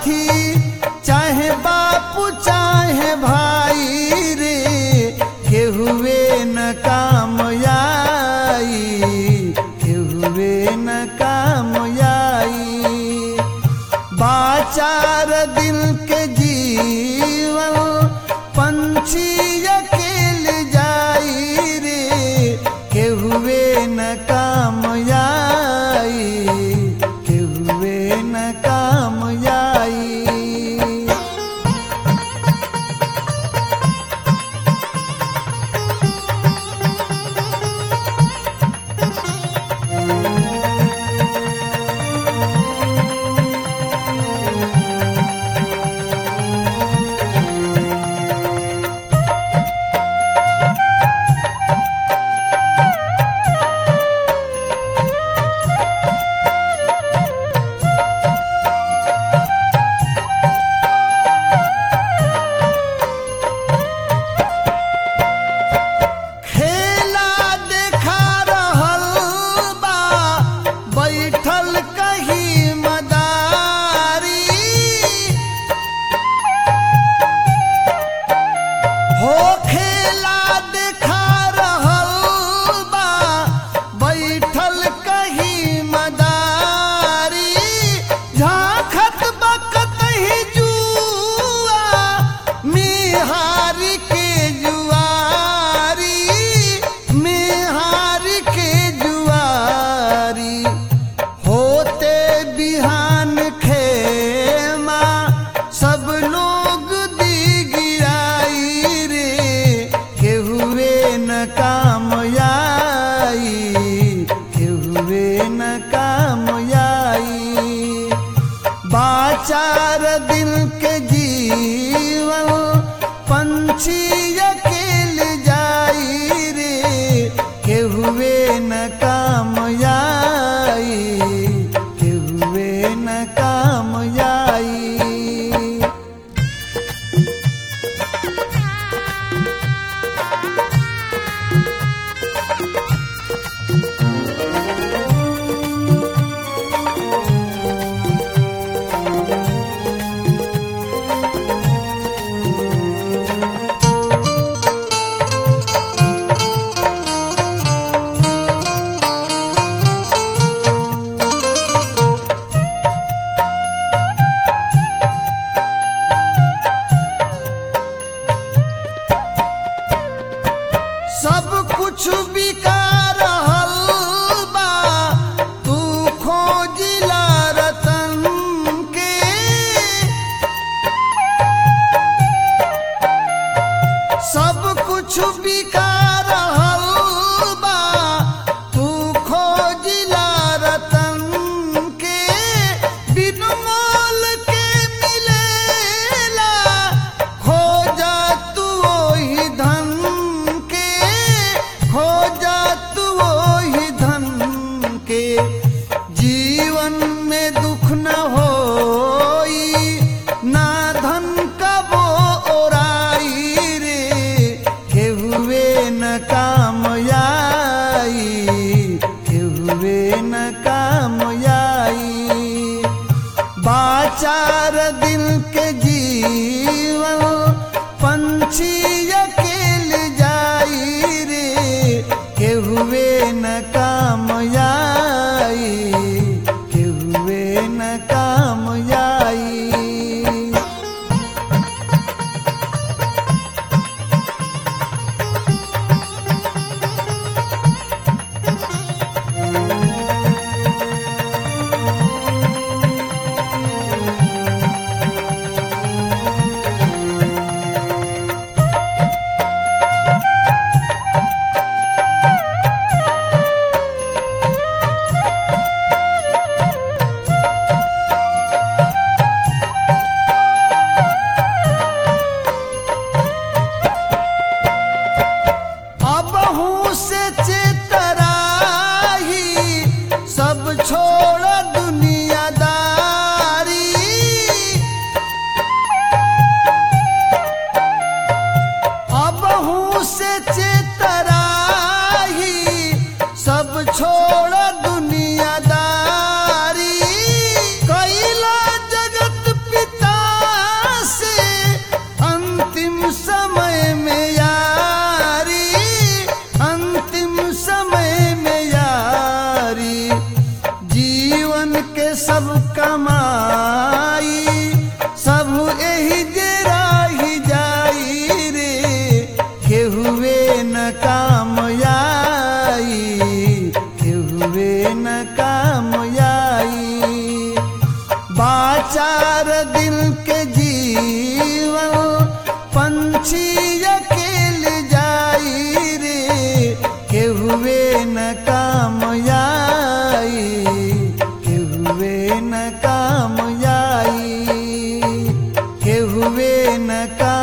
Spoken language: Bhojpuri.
साथी चाहे बापू चाहे भाई रे, केहुए न काम आई, केहुए न काम आई। बाचार दिल के जीवन पंछी अकेल जाई रे, केहुए न काम आई, केहुए न काम आई। बाचार दिल के जीवन पंछी अकेल जाई रे, केहुए न काम आई, केहुए न काम आई। सब कुछ बिका रहल बा, तू खोजिला रतन के। सब कुछ बिका रहल बा, तू खोजिला रतन के। बिन मोल के मिलेला, खोजा तू ओही धन के, खोजा तू ओही धन के। जीवन में दुख न होई, ना धन कबो ओराई रे, केहुए न काम आई, केहुए न काम आई। बाचार दिल के जीवन पंछी अकेल जाई रे, केहुए न काम आई, केहुए न काम आई। छोड़ दुनियादारी, कैला जगत पिता काम आई, केहुए न काम आई। बाचार दिल के जीवन पंछी अकेल जाई रे, केहुए न काम आई, केहुए न काम आई, केहुए न काम